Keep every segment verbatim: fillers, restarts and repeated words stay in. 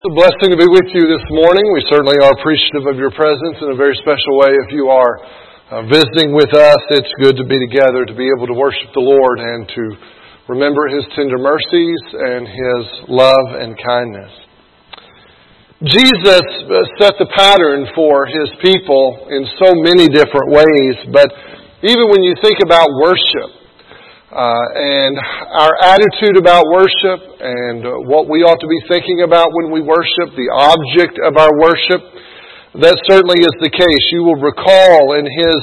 It's a blessing to be with you this morning. We certainly are appreciative of your presence in a very special way. If you are uh, visiting with us, it's good to be together, to be able to worship the Lord and to remember His tender mercies and His love and kindness. Jesus set the pattern for His people in so many different ways, but even when you think about worship, Uh, and our attitude about worship and uh, what we ought to be thinking about when we worship, the object of our worship, that certainly is the case. You will recall in His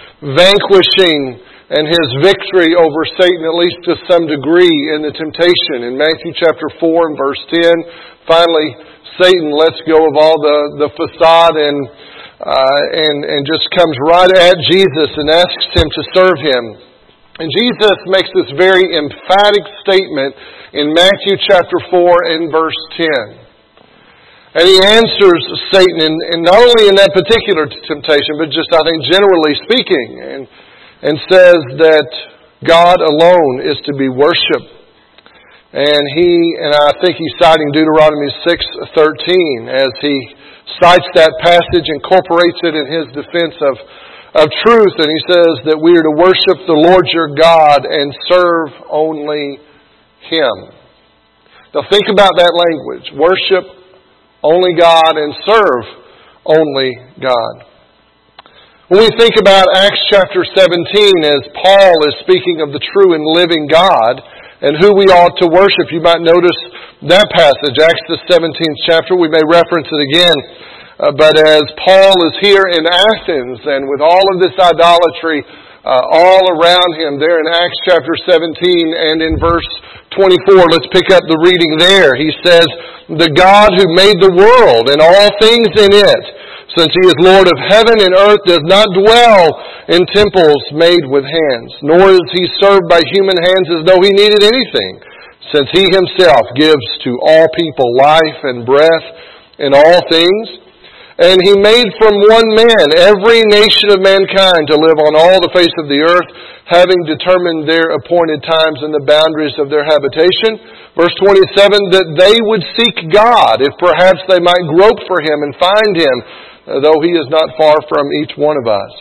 vanquishing and His victory over Satan, at least to some degree, in the temptation. In Matthew chapter four and verse ten, finally Satan lets go of all the, the facade and, uh, and, and just comes right at Jesus and asks Him to serve Him. And Jesus makes this very emphatic statement in Matthew chapter four and verse ten. And He answers Satan, in, and not only in that particular temptation, but just, I think, generally speaking, and, and says that God alone is to be worshipped. And he, and I think he's citing Deuteronomy six thirteen as he cites that passage, incorporates it in his defense of of truth, and he says that we are to worship the Lord your God and serve only Him. Now think about that language. Worship only God and serve only God. When we think about Acts chapter seventeen, as Paul is speaking of the true and living God and who we ought to worship, you might notice that passage, Acts the seventeenth chapter. We may reference it again. Uh, but as Paul is here in Athens and with all of this idolatry uh, all around him there in Acts chapter seventeen and in verse twenty-four, let's pick up the reading there. He says, "The God who made the world and all things in it, since He is Lord of heaven and earth, does not dwell in temples made with hands, nor is He served by human hands as though He needed anything, since He Himself gives to all people life and breath in all things. And He made from one man every nation of mankind to live on all the face of the earth, having determined their appointed times and the boundaries of their habitation." Verse twenty-seven, "that they would seek God, if perhaps they might grope for Him and find Him, though He is not far from each one of us."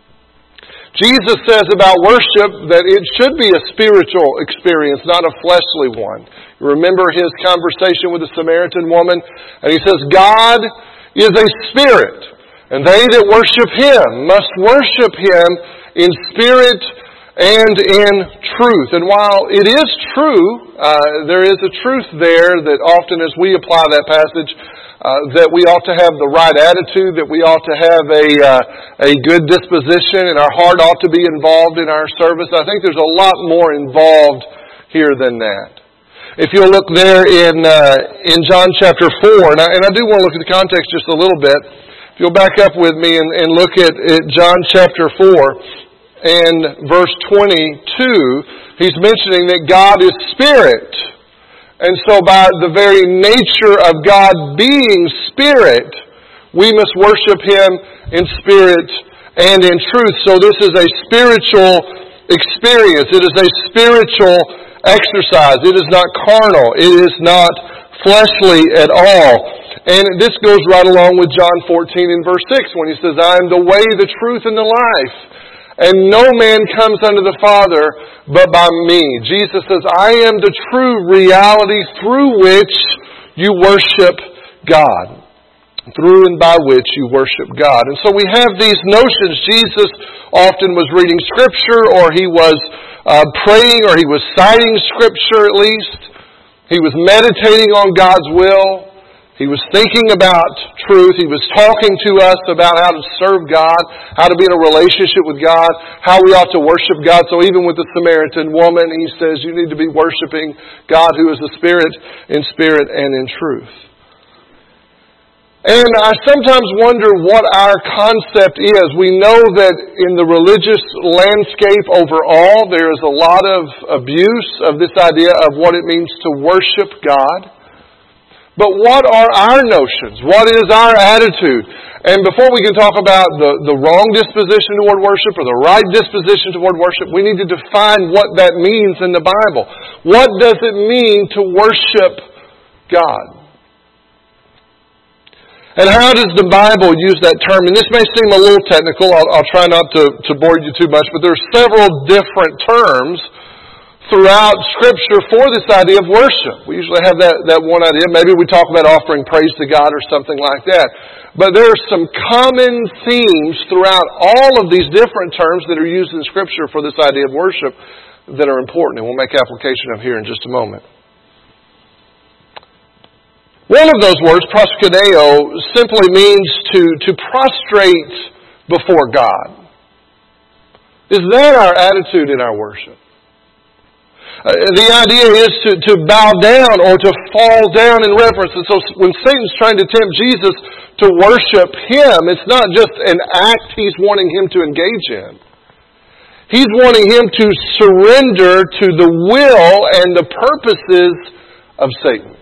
Jesus says about worship that it should be a spiritual experience, not a fleshly one. You remember His conversation with the Samaritan woman, and He says, "God is a spirit, and they that worship Him must worship Him in spirit and in truth." And while it is true, uh, there is a truth there that often as we apply that passage, uh, that we ought to have the right attitude, that we ought to have a uh, a good disposition, and our heart ought to be involved in our service. I think there's a lot more involved here than that. If you'll look there in uh, in John chapter four, and I, and I do want to look at the context just a little bit. If you'll back up with me and, and look at, at John chapter four and verse twenty-two, he's mentioning that God is spirit. And so by the very nature of God being spirit, we must worship Him in spirit and in truth. So this is a spiritual experience. It is a spiritual exercise. It is not carnal. It is not fleshly at all. And this goes right along with John fourteen and verse six when He says, "I am the way, the truth, and the life. And no man comes unto the Father but by me." Jesus says, "I am the true reality through which you worship God." Through and by which you worship God. And so we have these notions. Jesus often was reading Scripture, or He was uh, praying, or He was citing Scripture at least. He was meditating on God's will. He was thinking about truth. He was talking to us about how to serve God, how to be in a relationship with God, how we ought to worship God. So even with the Samaritan woman, He says you need to be worshiping God who is the Spirit, in spirit and in truth. And I sometimes wonder what our concept is. We know that in the religious landscape overall, there is a lot of abuse of this idea of what it means to worship God. But what are our notions? What is our attitude? And before we can talk about the, the wrong disposition toward worship or the right disposition toward worship, we need to define what that means in the Bible. What does it mean to worship God? And how does the Bible use that term? And this may seem a little technical. I'll, I'll try not to, to bore you too much, but there are several different terms throughout Scripture for this idea of worship. We usually have that, that one idea. Maybe we talk about offering praise to God or something like that. But there are some common themes throughout all of these different terms that are used in Scripture for this idea of worship that are important, and we'll make application of here in just a moment. One of those words, proskuneo, simply means to, to prostrate before God. Is that our attitude in our worship? Uh, the idea is to, to bow down or to fall down in reverence. And so when Satan's trying to tempt Jesus to worship Him, it's not just an act He's wanting Him to engage in. He's wanting Him to surrender to the will and the purposes of Satan.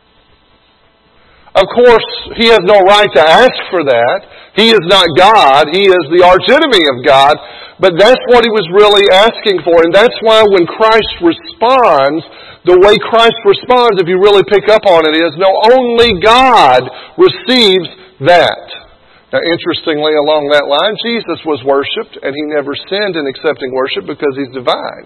Of course, He has no right to ask for that. He is not God. He is the archenemy of God. But that's what He was really asking for. And that's why when Christ responds, the way Christ responds, if you really pick up on it, is no, only God receives that. Now, interestingly, along that line, Jesus was worshipped, and He never sinned in accepting worship because He's divine.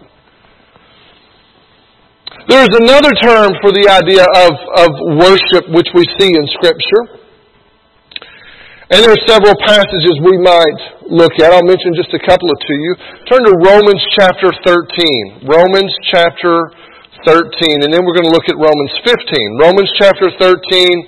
There's another term for the idea of, of worship which we see in Scripture. And there are several passages we might look at. I'll mention just a couple of to you. Turn to Romans chapter thirteen. Romans chapter thirteen. And then we're going to look at Romans fifteen. Romans chapter thirteen.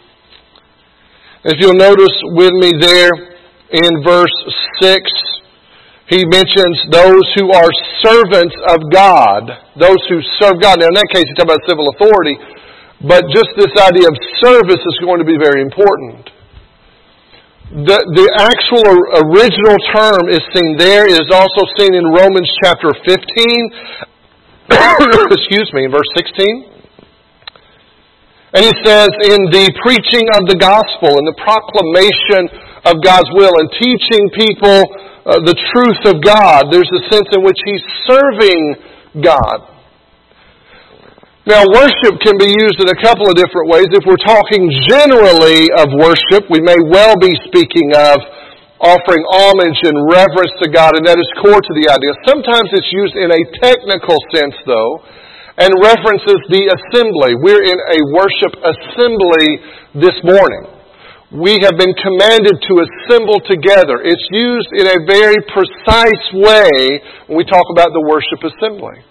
If you'll notice with me there in verse six, he mentions those who are servants of God. Those who serve God. Now in that case, he's talking about civil authority. But just this idea of service is going to be very important. The, the actual original term is seen there. It is also seen in Romans chapter fifteen. Excuse me, in verse sixteen. And he says, in the preaching of the gospel and the proclamation of God's will and teaching people uh, the truth of God, there's a sense in which he's serving God. Now, worship can be used in a couple of different ways. If we're talking generally of worship, we may well be speaking of offering homage and reverence to God, and that is core to the idea. Sometimes it's used in a technical sense, though, and references the assembly. We're in a worship assembly this morning. We have been commanded to assemble together. It's used in a very precise way when we talk about the worship assembly.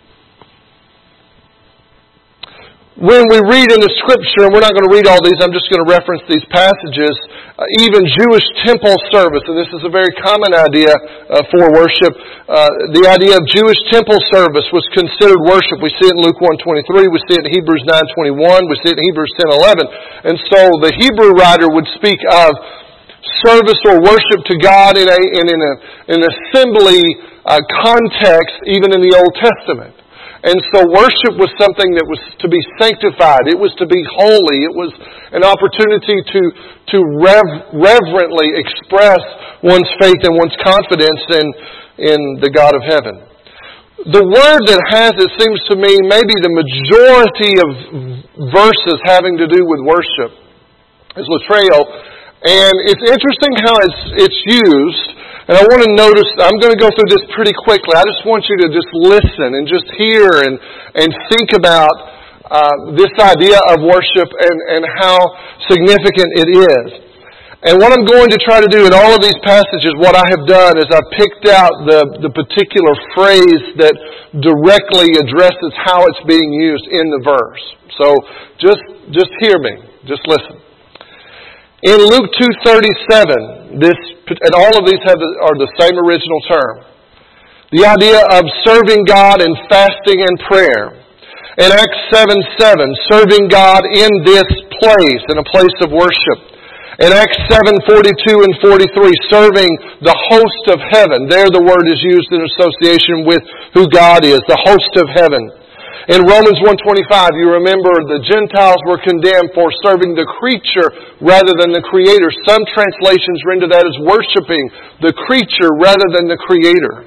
When we read in the Scripture, and we're not going to read all these, I'm just going to reference these passages, uh, even Jewish temple service, and this is a very common idea uh, for worship. Uh, the idea of Jewish temple service was considered worship. We see it in Luke one twenty-three, we see it in Hebrews nine twenty-one, we see it in Hebrews ten eleven. And so the Hebrew writer would speak of service or worship to God in, a, in, in, a, in an assembly uh, context, even in the Old Testament. And so worship was something that was to be sanctified. It was to be holy. It was an opportunity to, to rev, reverently express one's faith and one's confidence in, in the God of heaven. The word that has, it seems to me, maybe the majority of verses having to do with worship is latreo. And it's interesting how it's, it's used. And I want to notice, I'm going to go through this pretty quickly. I just want you to just listen and just hear and, and think about uh, this idea of worship and, and how significant it is. And what I'm going to try to do in all of these passages, what I have done is I've picked out the, the particular phrase that directly addresses how it's being used in the verse. So just, just hear me. Just listen. In Luke two thirty-seven, this, and all of these have the, are the same original term. The idea of serving God in fasting and prayer. In Acts seven seven, serving God in this place, in a place of worship. In Acts seven forty-two and forty-three, serving the host of heaven. There the word is used in association with who God is, the host of heaven. In Romans one twenty-five, you remember the Gentiles were condemned for serving the creature rather than the Creator. Some translations render that as worshiping the creature rather than the Creator.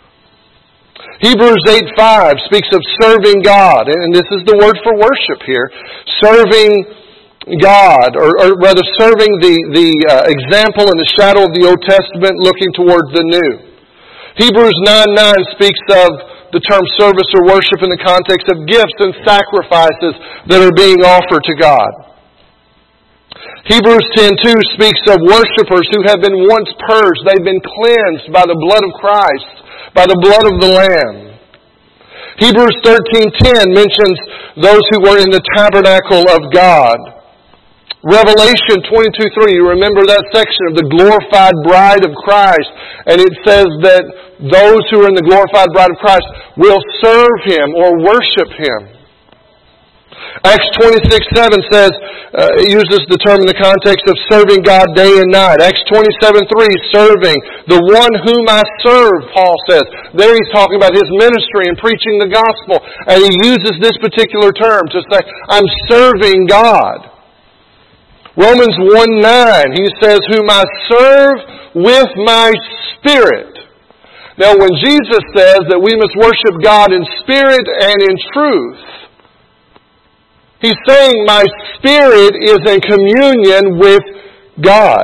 Hebrews eight five speaks of serving God, and this is the word for worship here. Serving God, or, or rather serving the, the uh, example and the shadow of the Old Testament, looking towards the New. Hebrews nine nine speaks of the term service or worship in the context of gifts and sacrifices that are being offered to God. Hebrews ten two speaks of worshipers who have been once purged. They've been cleansed by the blood of Christ, by the blood of the Lamb. Hebrews thirteen ten mentions those who were in the tabernacle of God. Revelation twenty-two three, you remember that section of the glorified bride of Christ, and it says that those who are in the glorified bride of Christ will serve Him or worship Him. Acts twenty-six seven says, uh, it uses the term in the context of serving God day and night. Acts twenty-seven three, serving the one whom I serve, Paul says. There he's talking about his ministry and preaching the gospel. And he uses this particular term to say, I'm serving God. Romans one nine, he says, whom I serve with my spirit. Now when Jesus says that we must worship God in spirit and in truth, He's saying my spirit is in communion with God.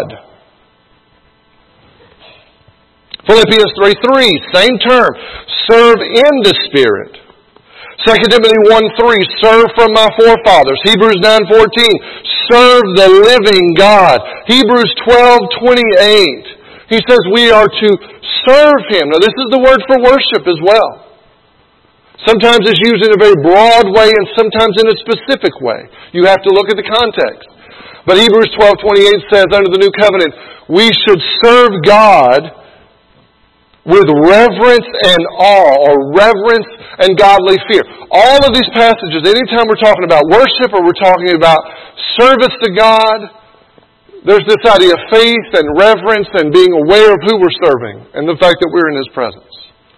Philippians three three, same term. Serve in the Spirit. Second Timothy one three, serve from my forefathers. Hebrews nine fourteen, serve the living God. Hebrews twelve twenty-eight, he says we are to serve Him. Now this is the word for worship as well. Sometimes it's used in a very broad way and sometimes in a specific way. You have to look at the context. But Hebrews twelve twenty-eight says under the New Covenant, we should serve God with reverence and awe, or reverence and godly fear. All of these passages, anytime we're talking about worship or we're talking about service to God, there's this idea of faith and reverence and being aware of who we're serving and the fact that we're in His presence.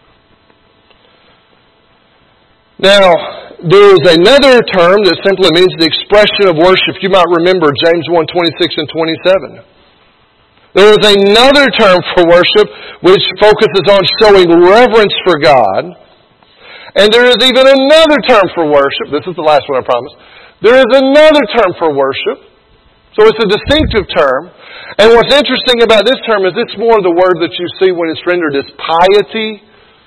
Now, there is another term that simply means the expression of worship. You might remember James one twenty-six and twenty-seven. There is another term for worship which focuses on showing reverence for God. And there is even another term for worship. This is the last one, I promise. There is another term for worship. So it's a distinctive term. And what's interesting about this term is it's more the word that you see when it's rendered as piety.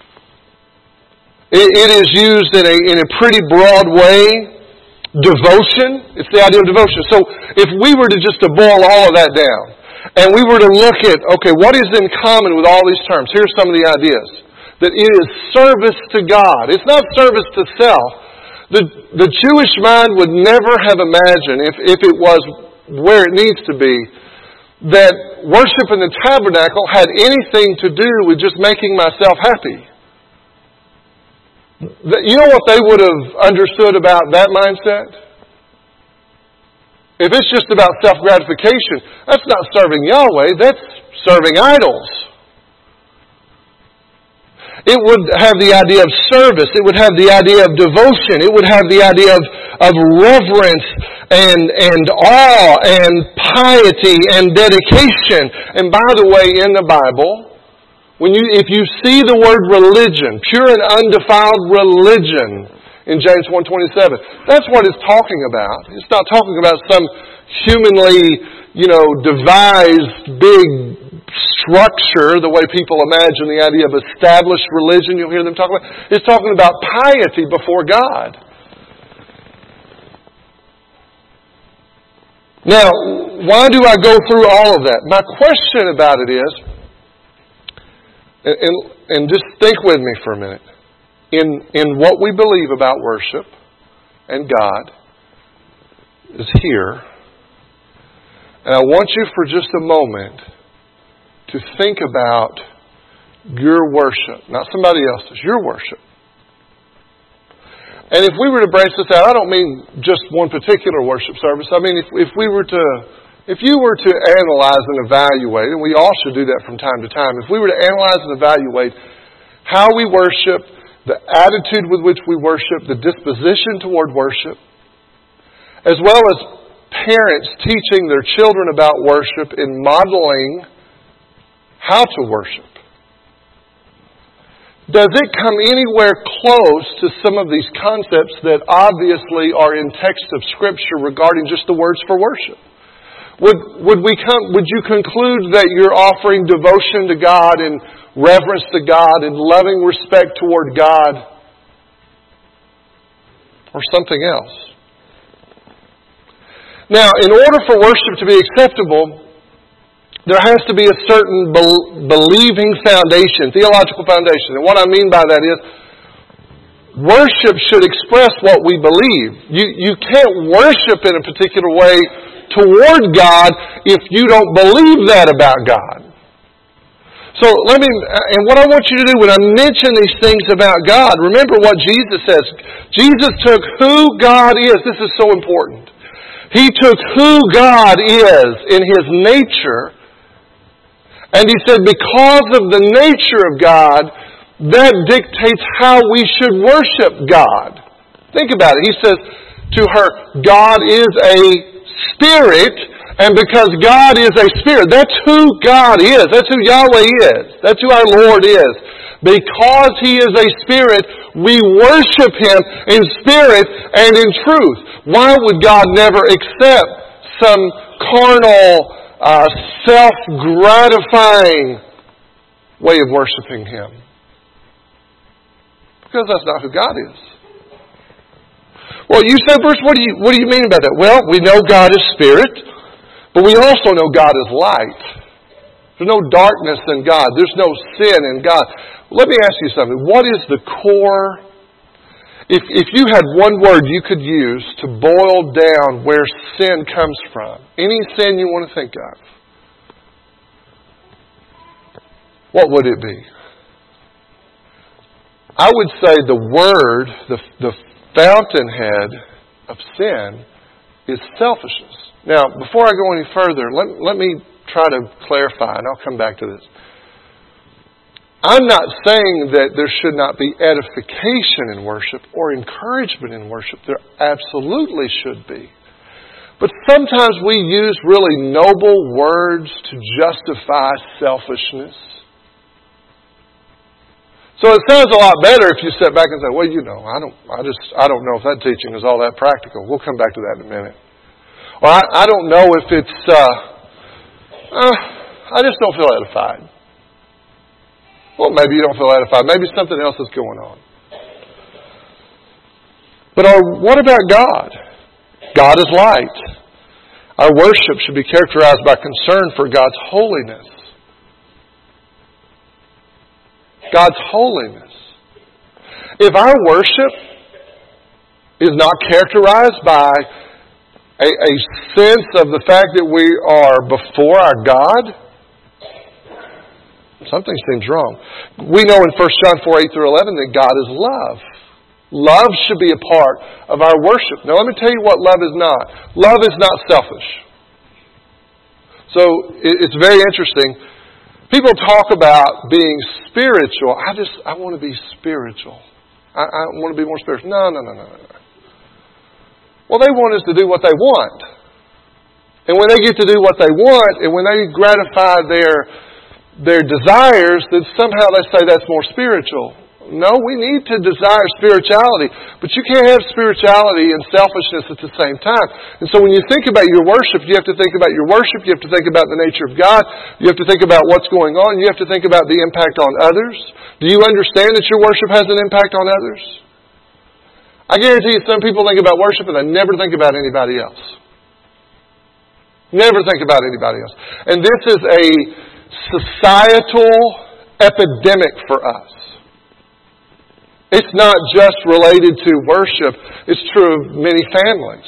It is used in a, in a pretty broad way. Devotion. It's the idea of devotion. So if we were to just to boil all of that down, and we were to look at, okay, what is in common with all these terms? Here's some of the ideas. That it is service to God. It's not service to self. The, the Jewish mind would never have imagined, if, if it was where it needs to be, that worship in the tabernacle had anything to do with just making myself happy. You know what they would have understood about that mindset? If it's just about self-gratification, that's not serving Yahweh, that's serving idols. It would have the idea of service. It would have the idea of devotion. It would have the idea of, of reverence and, and awe and piety and dedication. And by the way, in the Bible, When you, if you see the word religion, pure and undefiled religion in James one twenty-seven, that's what it's talking about. It's not talking about some humanly, you know, devised big structure, the way people imagine the idea of established religion you'll hear them talk about. It's talking about piety before God. Now, why do I go through all of that? My question about it is, And, and just think with me for a minute. In, in what we believe about worship and God is here. And I want you for just a moment to think about your worship. Not somebody else's. Your worship. And if we were to branch this out, I don't mean just one particular worship service. I mean if, if we were to... If you were to analyze and evaluate, and we all should do that from time to time, if we were to analyze and evaluate how we worship, the attitude with which we worship, the disposition toward worship, as well as parents teaching their children about worship and modeling how to worship, does it come anywhere close to some of these concepts that obviously are in text of Scripture regarding just the words for worship? Would, would, we come, would you conclude that you're offering devotion to God and reverence to God and loving respect toward God or something else? Now, in order for worship to be acceptable, there has to be a certain be- believing foundation, theological foundation. And what I mean by that is, worship should express what we believe. You, you can't worship in a particular way toward God if you don't believe that about God. So let me, and what I want you to do when I mention these things about God, remember what Jesus says. Jesus took who God is. This is so important. He took who God is in His nature, and He said because of the nature of God, that dictates how we should worship God. Think about it. He says to her, God is a spirit, and because God is a spirit, that's who God is. That's who Yahweh is. That's who our Lord is. Because He is a spirit, we worship Him in spirit and in truth. Why would God never accept some carnal, uh, self-gratifying way of worshiping Him? Because that's not who God is. Well, you say, Bruce, what do you, what do you mean by that? Well, we know God is spirit, but we also know God is light. There's no darkness in God. There's no sin in God. Let me ask you something. What is the core? If, if you had one word you could use to boil down where sin comes from, any sin you want to think of, what would it be? I would say the word, the, the fountainhead of sin is selfishness. Now, before I go any further, let, let me try to clarify, and I'll come back to this. I'm not saying that there should not be edification in worship or encouragement in worship. There absolutely should be. But sometimes we use really noble words to justify selfishness. So it sounds a lot better if you sit back and say, well, you know, I don't, I just, I don't know if that teaching is all that practical. We'll come back to that in a minute. Or I, I don't know if it's, uh, uh, I just don't feel edified. Well, maybe you don't feel edified. Maybe something else is going on. But our, what about God? God is light. Our worship should be characterized by concern for God's holiness. God's holiness. If our worship is not characterized by a, a sense of the fact that we are before our God, something seems wrong. We know in First John four, eight through eleven that God is love. Love should be a part of our worship. Now let me tell you what love is not. Love is not selfish. So it's very interesting. People talk about being spiritual. I just, I want to be spiritual. I, I want to be more spiritual. No, no, no, no, no. Well, they want us to do what they want. And when they get to do what they want, and when they gratify their their desires, then somehow they say that's more spiritual. No, we need to desire spirituality. But you can't have spirituality and selfishness at the same time. And so when you think about your worship, you have to think about your worship. You have to think about the nature of God. You have to think about what's going on. You have to think about the impact on others. Do you understand that your worship has an impact on others? I guarantee you some people think about worship and they never think about anybody else. Never think about anybody else. And this is a societal epidemic for us. It's not just related to worship. It's true of many families.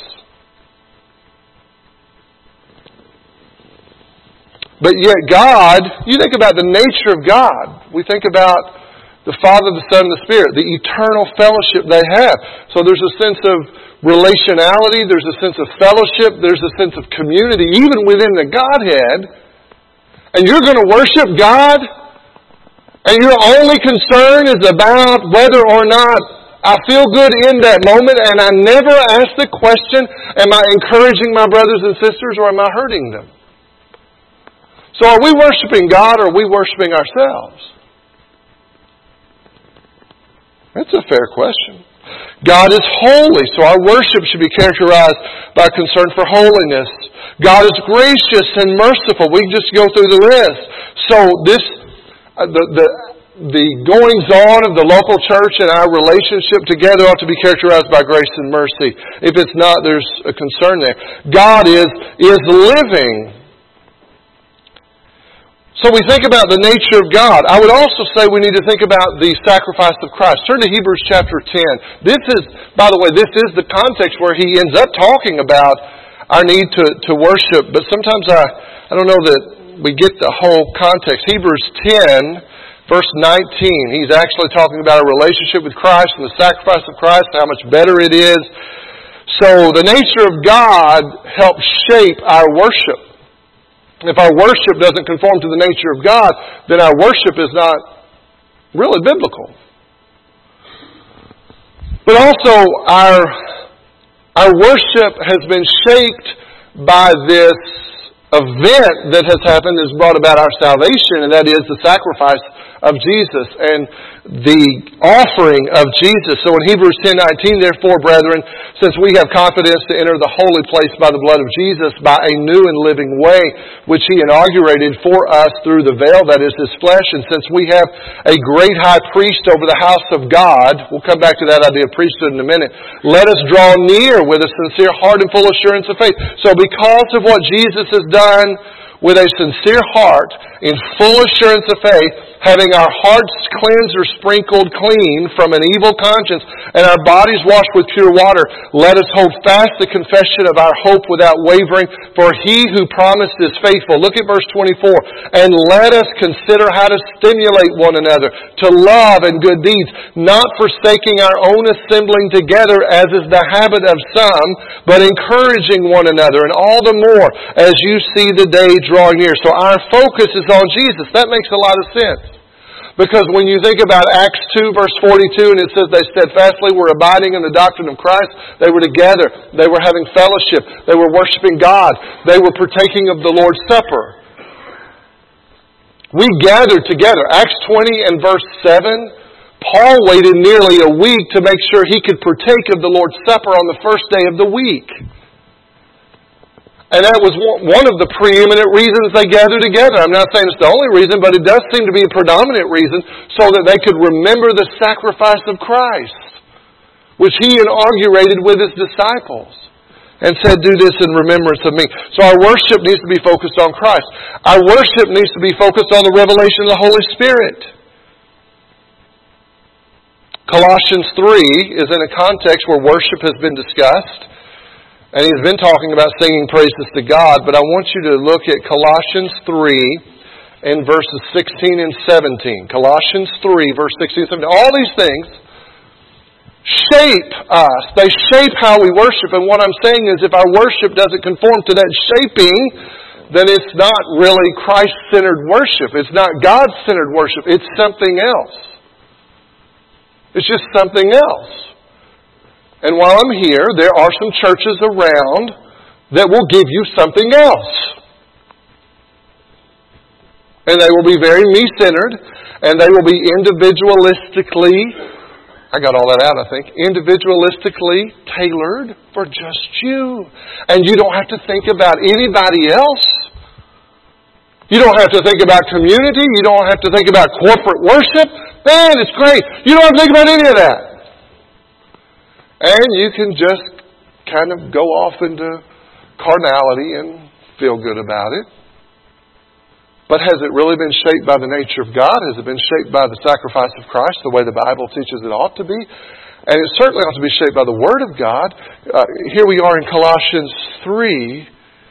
But yet God, you think about the nature of God. We think about the Father, the Son, and the Spirit, the eternal fellowship they have. So there's a sense of relationality, there's a sense of fellowship, there's a sense of community, even within the Godhead. And you're going to worship God? And your only concern is about whether or not I feel good in that moment, and I never ask the question, am I encouraging my brothers and sisters or am I hurting them? So are we worshiping God or are we worshiping ourselves? That's a fair question. God is holy, so our worship should be characterized by concern for holiness. God is gracious and merciful. We can just go through the list. So this, uh, the, the, the goings-on of the local church and our relationship together ought to be characterized by grace and mercy. If it's not, there's a concern there. God is, is living. So we think about the nature of God. I would also say we need to think about the sacrifice of Christ. Turn to Hebrews chapter ten. This is, by the way, this is the context where he ends up talking about our need to, to worship. But sometimes I, I don't know that we get the whole context. Hebrews ten, verse nineteen. He's actually talking about our relationship with Christ and the sacrifice of Christ, how much better it is. So the nature of God helps shape our worship. If our worship doesn't conform to the nature of God, then our worship is not really biblical. But also, our, our worship has been shaped by this event that has happened that's brought about our salvation, and that is the sacrifice of Jesus and the offering of Jesus. So in Hebrews ten nineteen, therefore, brethren, since we have confidence to enter the holy place by the blood of Jesus, by a new and living way, which He inaugurated for us through the veil, that is His flesh, and since we have a great high priest over the house of God, we'll come back to that idea of priesthood in a minute, let us draw near with a sincere heart and full assurance of faith. So because of what Jesus has done, with a sincere heart, in full assurance of faith, having our hearts cleansed or sprinkled clean from an evil conscience, and our bodies washed with pure water, let us hold fast the confession of our hope without wavering, for He who promised is faithful. Look at verse twenty-four. And let us consider how to stimulate one another to love and good deeds, not forsaking our own assembling together, as is the habit of some, but encouraging one another, and all the more as you see the day drawing near. So our focus is on Jesus. That makes a lot of sense. Because when you think about Acts two, verse forty-two, and it says they steadfastly were abiding in the doctrine of Christ, they were together, they were having fellowship, they were worshiping God, they were partaking of the Lord's Supper. We gathered together. Acts twenty and verse seven, Paul waited nearly a week to make sure he could partake of the Lord's Supper on the first day of the week. And that was one of the preeminent reasons they gathered together. I'm not saying it's the only reason, but it does seem to be a predominant reason, so that they could remember the sacrifice of Christ, which He inaugurated with His disciples, and said, do this in remembrance of me. So our worship needs to be focused on Christ. Our worship needs to be focused on the revelation of the Holy Spirit. Colossians three is in a context where worship has been discussed. And he's been talking about singing praises to God, but I want you to look at Colossians three in verses sixteen and seventeen. Colossians three, verse sixteen and seventeen. All these things shape us. They shape how we worship. And what I'm saying is if our worship doesn't conform to that shaping, then it's not really Christ-centered worship. It's not God-centered worship. It's something else. It's just something else. And while I'm here, there are some churches around that will give you something else. And they will be very me-centered, and they will be individualistically, I got all that out, I think, individualistically tailored for just you. And you don't have to think about anybody else. You don't have to think about community. You don't have to think about corporate worship. Man, it's great. You don't have to think about any of that. And you can just kind of go off into carnality and feel good about it. But has it really been shaped by the nature of God? Has it been shaped by the sacrifice of Christ, the way the Bible teaches it ought to be? And it certainly ought to be shaped by the Word of God. Uh, here we are in Colossians three,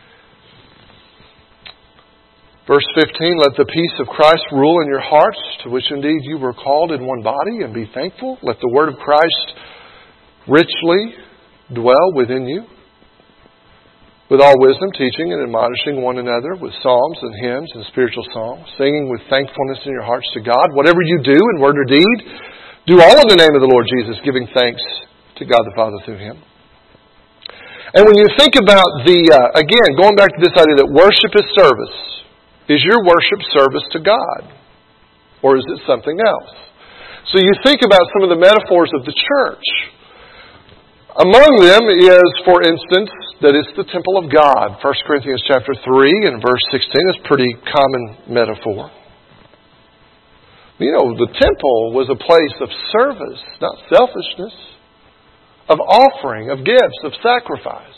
verse fifteen. Let the peace of Christ rule in your hearts, to which indeed you were called in one body, and be thankful. Let the Word of Christ richly dwell within you, with all wisdom, teaching and admonishing one another with psalms and hymns and spiritual songs, singing with thankfulness in your hearts to God. Whatever you do in word or deed, do all in the name of the Lord Jesus, giving thanks to God the Father through Him. And when you think about the, uh, again, going back to this idea that worship is service, is your worship service to God? Or is it something else? So you think about some of the metaphors of the church. Among them is, for instance, that it's the temple of God. First Corinthians chapter three and verse sixteen is a pretty common metaphor. You know, the temple was a place of service, not selfishness, of offering, of gifts, of sacrifice.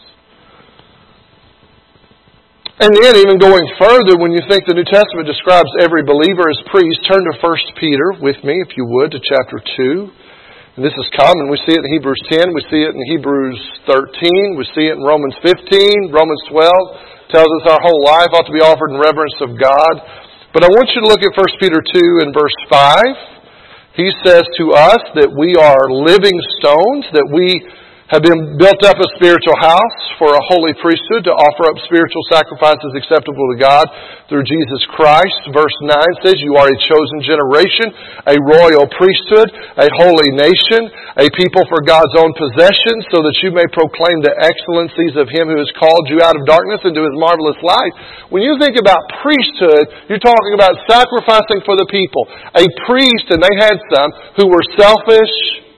And then even going further, when you think the New Testament describes every believer as priest, turn to First Peter with me, if you would, to chapter two. And this is common. We see it in Hebrews ten. We see it in Hebrews thirteen. We see it in Romans fifteen. Romans twelve tells us our whole life ought to be offered in reverence of God. But I want you to look at First Peter two and verse five. He says to us that we are living stones, that we have been built up a spiritual house for a holy priesthood to offer up spiritual sacrifices acceptable to God through Jesus Christ. Verse nine says, you are a chosen generation, a royal priesthood, a holy nation, a people for God's own possession, so that you may proclaim the excellencies of Him who has called you out of darkness into His marvelous light. When you think about priesthood, you're talking about sacrificing for the people. A priest, and they had some, who were selfish,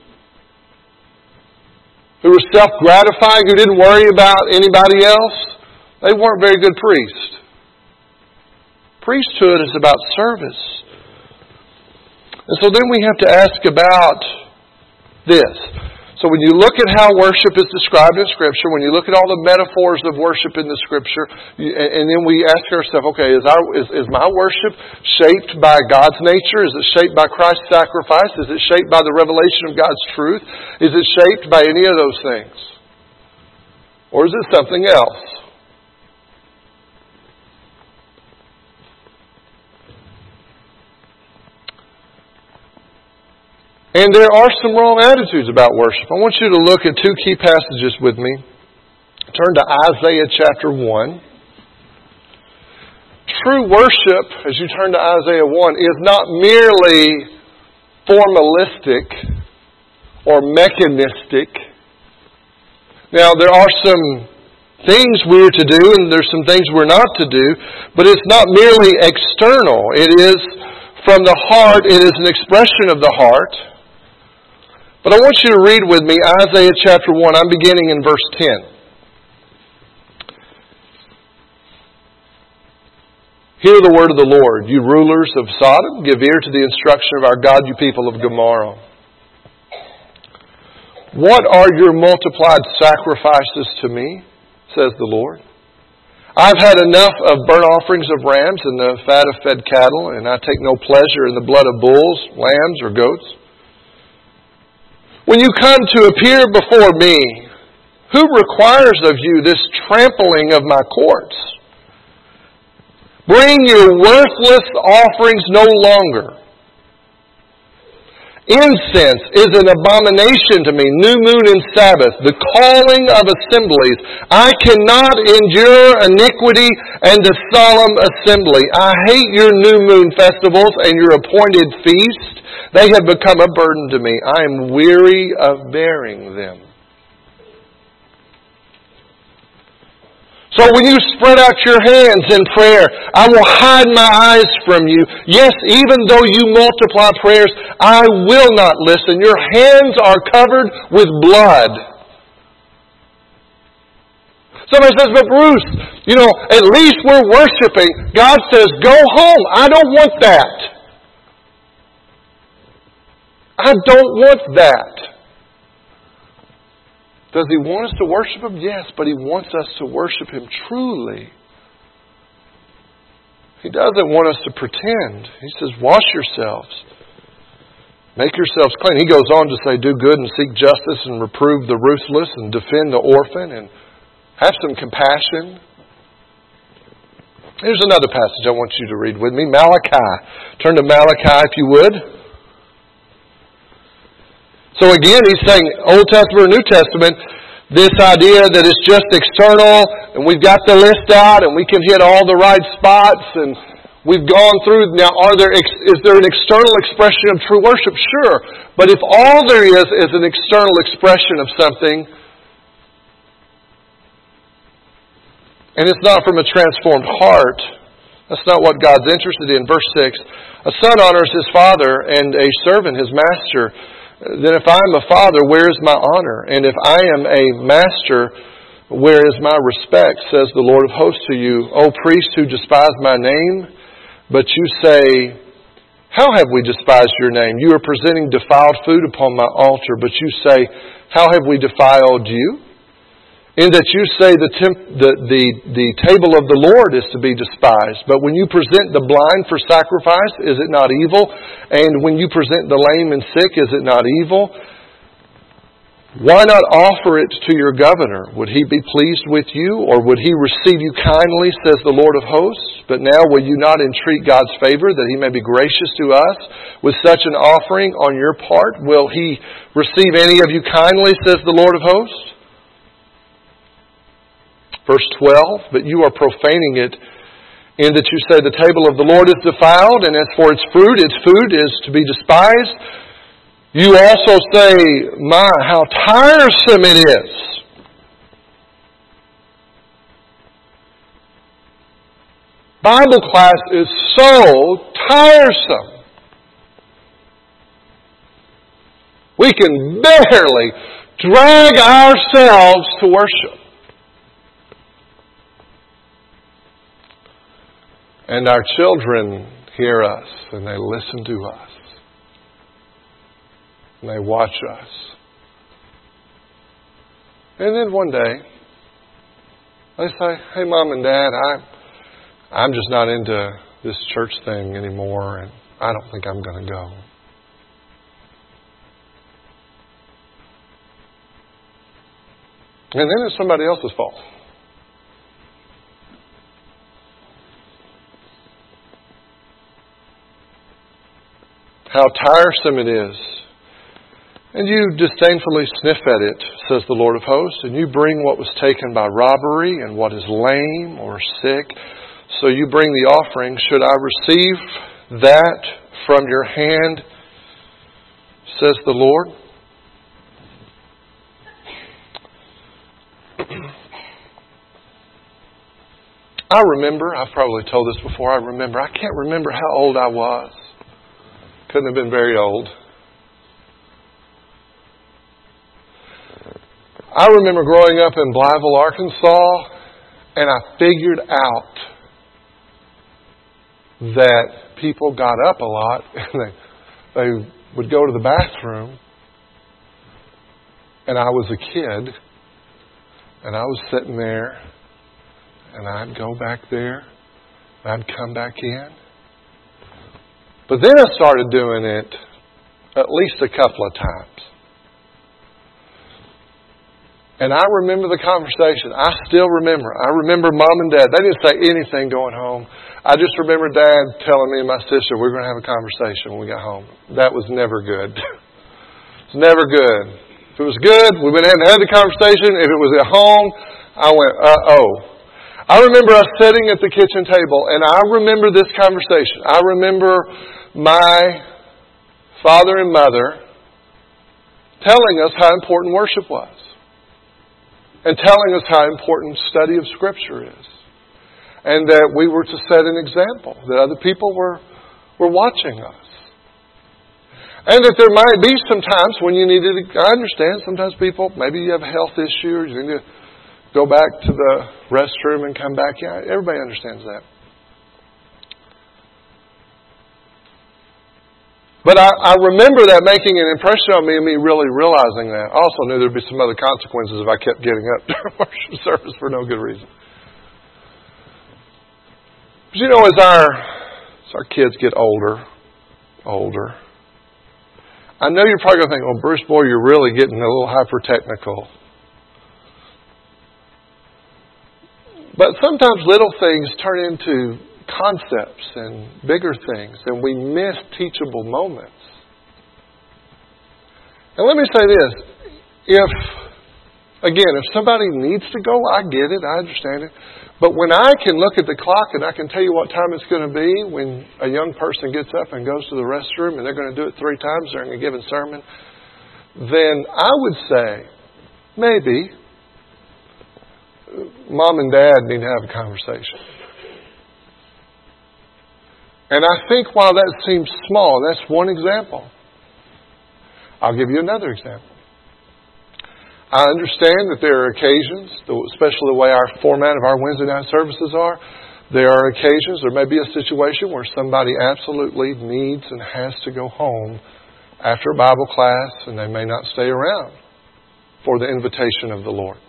who were self-gratifying, who didn't worry about anybody else, they weren't very good priests. Priesthood is about service. And so then we have to ask about this. So when you look at how worship is described in Scripture, when you look at all the metaphors of worship in the Scripture, and then we ask ourselves, okay, is, our, is, is my worship shaped by God's nature? Is it shaped by Christ's sacrifice? Is it shaped by the revelation of God's truth? Is it shaped by any of those things? Or is it something else? And there are some wrong attitudes about worship. I want you to look at two key passages with me. Turn to Isaiah chapter one. True worship, as you turn to Isaiah one, is not merely formalistic or mechanistic. Now, there are some things we're to do and there's some things we're not to do, but it's not merely external. It is from the heart. It is an expression of the heart. But I want you to read with me Isaiah chapter one. I'm beginning in verse ten. Hear the word of the Lord, you rulers of Sodom. Give ear to the instruction of our God, you people of Gomorrah. What are your multiplied sacrifices to me, says the Lord? I've had enough of burnt offerings of rams and the fat of fed cattle, and I take no pleasure in the blood of bulls, lambs, or goats. When you come to appear before me, who requires of you this trampling of my courts? Bring your worthless offerings no longer. Incense is an abomination to me, new moon and Sabbath, the calling of assemblies. I cannot endure iniquity and the solemn assembly. I hate your new moon festivals and your appointed feasts. They have become a burden to me. I am weary of bearing them. So when you spread out your hands in prayer, I will hide my eyes from you. Yes, even though you multiply prayers, I will not listen. Your hands are covered with blood. Somebody says, but Bruce, you know, at least we're worshiping. God says, go home. I don't want that. I don't want that. Does He want us to worship Him? Yes, but He wants us to worship Him truly. He doesn't want us to pretend. He says, wash yourselves. Make yourselves clean. He goes on to say, do good and seek justice and reprove the ruthless and defend the orphan and have some compassion. Here's another passage I want you to read with me. Malachi. Turn to Malachi if you would. So again, he's saying Old Testament or New Testament, this idea that it's just external and we've got the list out and we can hit all the right spots and we've gone through. Now, are there is there an external expression of true worship? Sure. But if all there is is an external expression of something and it's not from a transformed heart, That's not what God's interested in. Verse six, a son honors his father and a servant his master. Then if I am a father, where is my honor? And if I am a master, where is my respect? Says the Lord of hosts to you, O priests who despise my name. But you say, how have we despised your name? You are presenting defiled food upon my altar. But you say, how have we defiled you? In that you say the, temp- the, the, the table of the Lord is to be despised. But when you present the blind for sacrifice, is it not evil? And when you present the lame and sick, is it not evil? Why not offer it to your governor? Would he be pleased with you? Or would he receive you kindly, says the Lord of hosts? But now will you not entreat God's favor, that he may be gracious to us? With such an offering on your part, will he receive any of you kindly, says the Lord of hosts? Verse twelve, but you are profaning it in that you say the table of the Lord is defiled, and as for its fruit, its food is to be despised. You also say, my, how tiresome it is. Bible class is so tiresome. We can barely drag ourselves to worship. And our children hear us and they listen to us. And they watch us. And then one day, they say, hey, Mom and Dad, I, I'm just not into this church thing anymore, and I don't think I'm going to go. And then it's somebody else's fault. How tiresome it is. And you disdainfully sniff at it, says the Lord of hosts, and you bring what was taken by robbery and what is lame or sick. So you bring the offering. Should I receive that from your hand, says the Lord? I remember, I've probably told this before, I remember, I can't remember how old I was. Couldn't have been very old. I remember growing up in Blytheville, Arkansas, and I figured out that people got up a lot and they, they would go to the bathroom, and I was a kid, and I was sitting there, and I'd go back there, and I'd come back in. But then I started doing it at least a couple of times. And I remember the conversation. I still remember. I remember Mom and Dad. They didn't say anything going home. I just remember Dad telling me and my sister we were going to have a conversation when we got home. That was never good. It's never good. If it was good, we went ahead and had the conversation. If it was at home, I went, uh-oh. I remember us sitting at the kitchen table, and I remember this conversation. I remember my father and mother telling us how important worship was, and telling us how important study of Scripture is, and that we were to set an example, that other people were, were watching us. And that there might be some times when you needed to, I understand, sometimes people, maybe you have a health issue, or you need to go back to the restroom and come back. Yeah, everybody understands that. But I, I remember that making an impression on me and me really realizing that. I also knew there would be some other consequences if I kept getting up during worship service for no good reason. But you know, as our, as our kids get older, older, I know you're probably going to think, well, Bruce, boy, you're really getting a little hyper-technical. But sometimes little things turn into concepts and bigger things, and we miss teachable moments. And let me say this. If, again, if somebody needs to go, I get it, I understand it. But when I can look at the clock and I can tell you what time it's going to be when a young person gets up and goes to the restroom and they're going to do it three times during a given sermon, then I would say, maybe, Mom and Dad need to have a conversation. And I think while that seems small, that's one example. I'll give you another example. I understand that there are occasions, especially the way our format of our Wednesday night services are, there are occasions, there may be a situation where somebody absolutely needs and has to go home after a Bible class, and they may not stay around for the invitation of the Lord.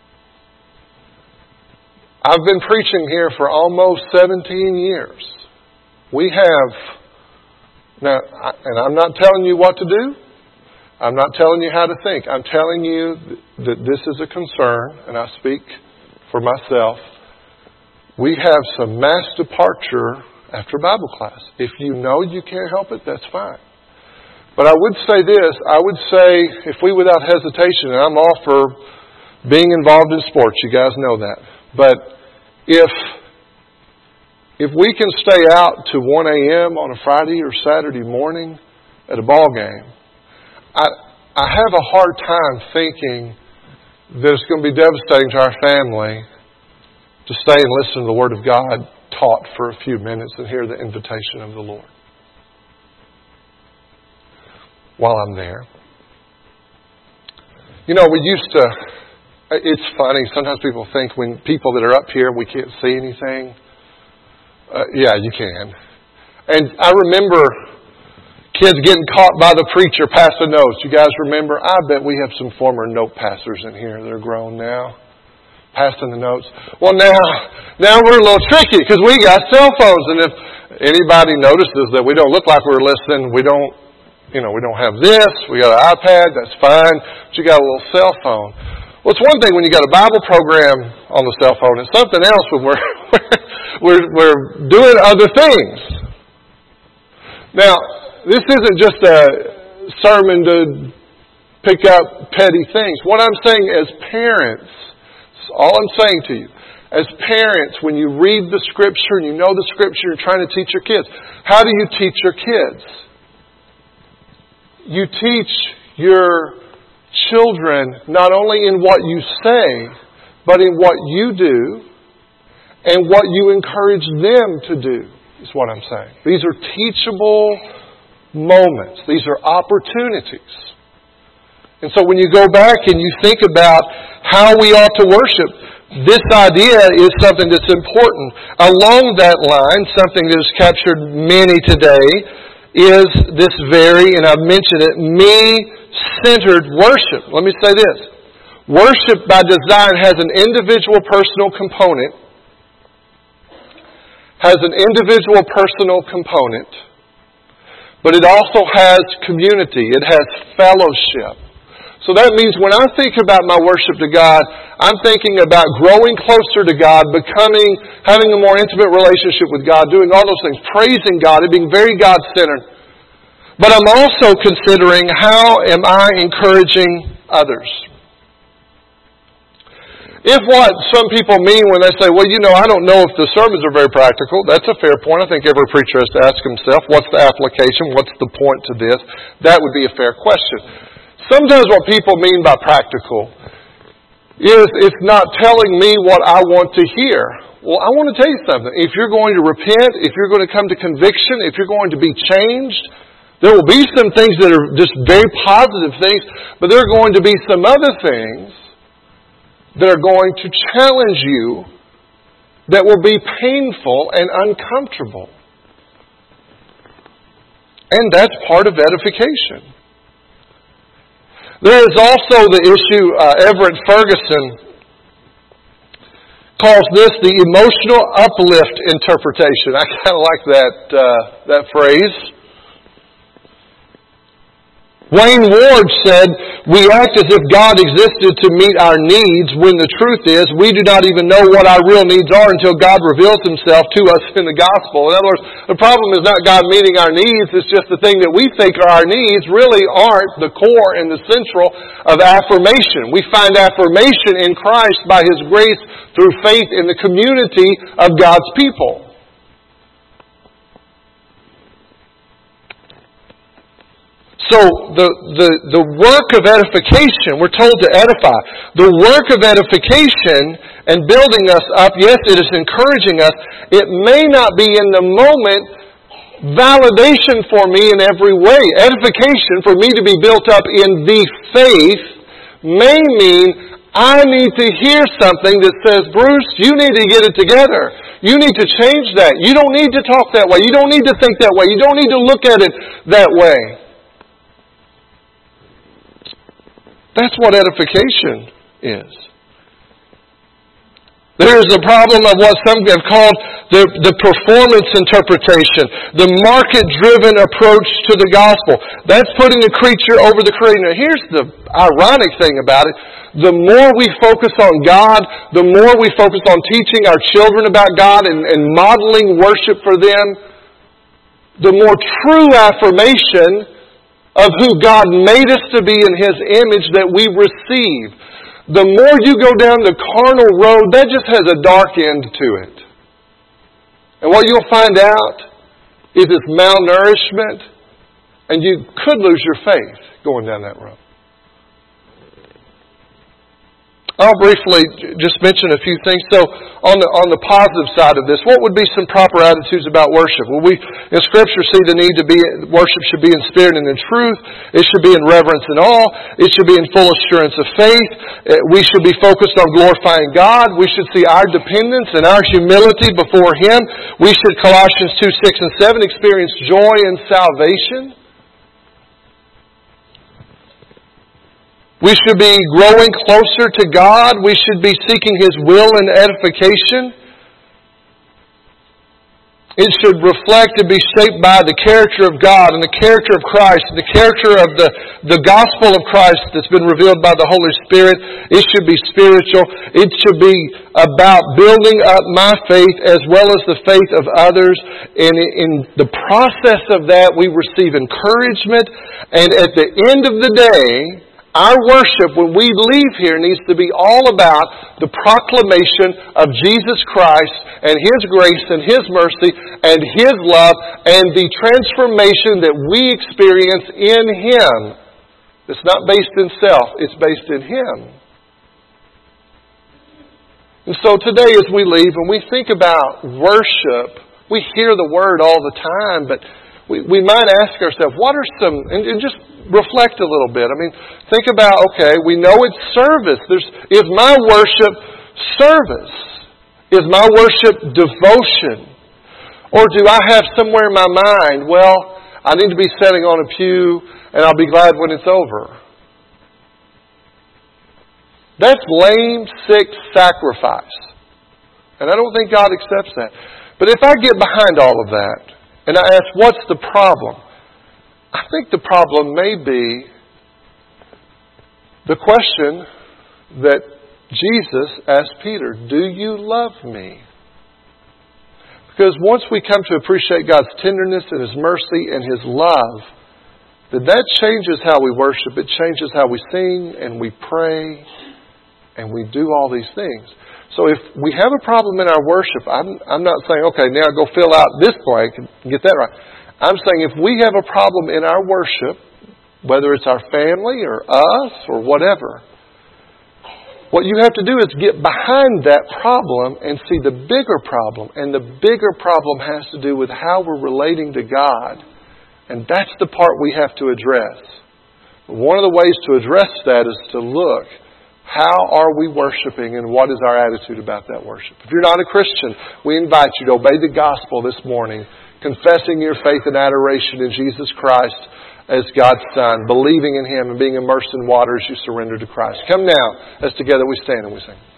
I've been preaching here for almost seventeen years. We have, now, and I'm not telling you what to do. I'm not telling you how to think. I'm telling you that this is a concern, and I speak for myself. We have some mass departure after Bible class. If you know you can't help it, that's fine. But I would say this. I would say, if we without hesitation, and I'm all for being involved in sports, you guys know that. But if if we can stay out to one a.m. on a Friday or Saturday morning at a ball game, I I have a hard time thinking that it's going to be devastating to our family to stay and listen to the Word of God taught for a few minutes and hear the invitation of the Lord while I'm there. You know, we used to, it's funny, sometimes people think when people that are up here, we can't see anything. Uh, yeah, you can. And I remember kids getting caught by the preacher passing notes. You guys remember? I bet we have some former note passers in here that are grown now, passing the notes. Well, now, now we're a little tricky because we got cell phones, and if anybody notices that we don't look like we're listening, we don't, you know, we don't have this. We got an iPad. That's fine. But you got a little cell phone. Well, it's one thing when you got a Bible program on the cell phone. It's something else when we're we're we're doing other things. Now, this isn't just a sermon to pick up petty things. What I'm saying as parents, all I'm saying to you, as parents, when you read the Scripture and you know the Scripture, you're trying to teach your kids. How do you teach your kids? You teach your children not only in what you say, but in what you do and what you encourage them to do, is what I'm saying. These are teachable moments. These are opportunities. And so when you go back and you think about how we ought to worship, this idea is something that's important. Along that line, something that has captured many today is this very, and I've mentioned it, me-centered worship. Let me say this. Worship by design has an individual personal component, has an individual personal component, but it also has community. It has fellowship. So that means when I think about my worship to God, I'm thinking about growing closer to God, becoming, having a more intimate relationship with God, doing all those things, praising God, and being very God-centered. But I'm also considering how am I encouraging others. If what some people mean when they say, well, you know, I don't know if the sermons are very practical, that's a fair point. I think every preacher has to ask himself, what's the application? What's the point to this? That would be a fair question. Sometimes what people mean by practical is it's not telling me what I want to hear. Well, I want to tell you something. If you're going to repent, if you're going to come to conviction, if you're going to be changed, there will be some things that are just very positive things, but there are going to be some other things that are going to challenge you that will be painful and uncomfortable. And that's part of edification. There is also the issue, uh, Everett Ferguson calls this the emotional uplift interpretation. I kind of like that uh, that phrase. Wayne Ward said, we act as if God existed to meet our needs when the truth is we do not even know what our real needs are until God reveals Himself to us in the gospel. In other words, the problem is not God meeting our needs, it's just the thing that we think are our needs really aren't the core and the central of affirmation. We find affirmation in Christ by His grace through faith in the community of God's people. So the, the, the work of edification, we're told to edify. The work of edification and building us up, yes, it is encouraging us. It may not be in the moment validation for me in every way. Edification for me to be built up in the faith may mean I need to hear something that says, Bruce, you need to get it together. You need to change that. You don't need to talk that way. You don't need to think that way. You don't need to look at it that way. That's what edification is. There is a problem of what some have called the, the performance interpretation, the market-driven approach to the gospel. That's putting a creature over the creator. Now, here's the ironic thing about it. The more we focus on God, the more we focus on teaching our children about God and, and modeling worship for them, the more true affirmation of who God made us to be in His image that we receive. The more you go down the carnal road, that just has a dark end to it. And what you'll find out is it's malnourishment, and you could lose your faith going down that road. I'll briefly just mention a few things. So, on the on the positive side of this, what would be some proper attitudes about worship? Well, we in Scripture see the need to be worship should be in spirit and in truth. It should be in reverence and awe. It should be in full assurance of faith. We should be focused on glorifying God. We should see our dependence and our humility before Him. We should, Colossians two, six, and seven, experience joy in salvation. We should be growing closer to God. We should be seeking His will and edification. It should reflect and be shaped by the character of God and the character of Christ and the character of the, the gospel of Christ that's been revealed by the Holy Spirit. It should be spiritual. It should be about building up my faith as well as the faith of others. And in the process of that, we receive encouragement. And at the end of the day, our worship, when we leave here, needs to be all about the proclamation of Jesus Christ and His grace and His mercy and His love and the transformation that we experience in Him. It's not based in self, it's based in Him. And so today as we leave and we think about worship, we hear the word all the time, but we, we might ask ourselves, what are some, and, and just reflect a little bit. I mean, think about, okay, we know it's service. There's, is my worship service? Is my worship devotion? Or do I have somewhere in my mind, well, I need to be sitting on a pew and I'll be glad when it's over? That's lame, sick sacrifice. And I don't think God accepts that. But if I get behind all of that and I ask, what's the problem? I think the problem may be the question that Jesus asked Peter, do you love me? Because once we come to appreciate God's tenderness and His mercy and His love, then that changes how we worship. It changes how we sing and we pray and we do all these things. So if we have a problem in our worship, I'm, I'm not saying, okay, now go fill out this blank and get that right. I'm saying if we have a problem in our worship, whether it's our family or us or whatever, what you have to do is get behind that problem and see the bigger problem. And the bigger problem has to do with how we're relating to God. And that's the part we have to address. One of the ways to address that is to look, how are we worshiping and what is our attitude about that worship? If you're not a Christian, we invite you to obey the gospel this morning, confessing your faith and adoration in Jesus Christ as God's Son, believing in Him and being immersed in water as you surrender to Christ. Come now, as together we stand and we sing.